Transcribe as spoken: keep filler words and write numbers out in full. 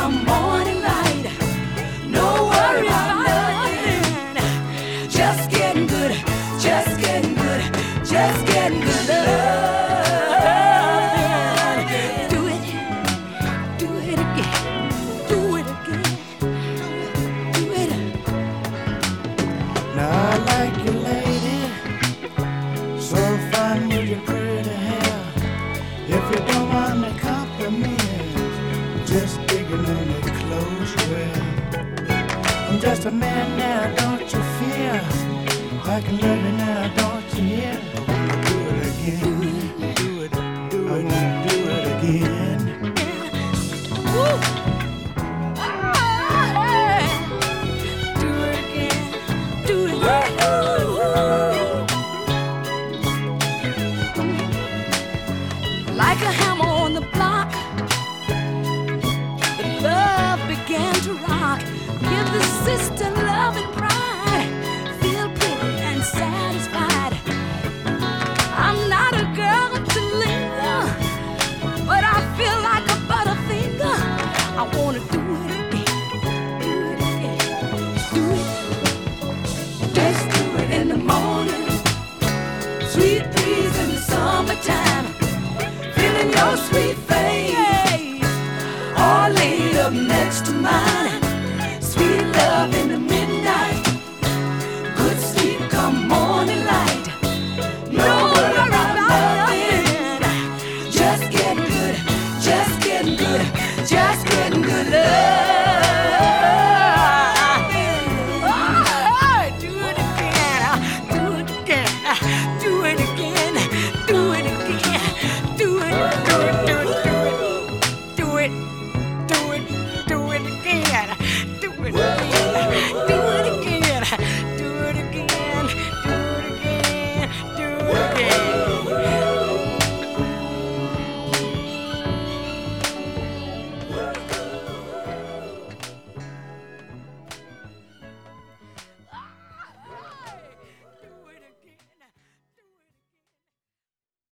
come morning light. No worry about nothing. Just getting good, just getting good, just getting good love. Do it, do it again, do it again, do it. Now I like you, lady, so fine with your pretty hair. If you don't mind the compliment, just digging on the clothes you wear. I'm just a man now, don't you fear? I can love you now, don't you hear? I wanna do it again, do it, do it, I wanna do it again. Woo! Do it again, do it again. Like a hammer on the block, the love began to rock. Give the sister love and pride. Feel pretty and satisfied. I'm not a girl to linger, but I feel like a butterfinger. I wanna do it again, do it again, do it. Just do it in the morning, sweet breeze in the summertime. Feeling your sweet face, all laid up next to mine. Sweet love in the midnight, good sleep come morning light. No worry about nothing. Just getting good, just getting good, just getting good love. Oh, do it again, do it again, do it again, do it again, do it, do it, do it, do it, do it, do it, do it again, do it again, do it again,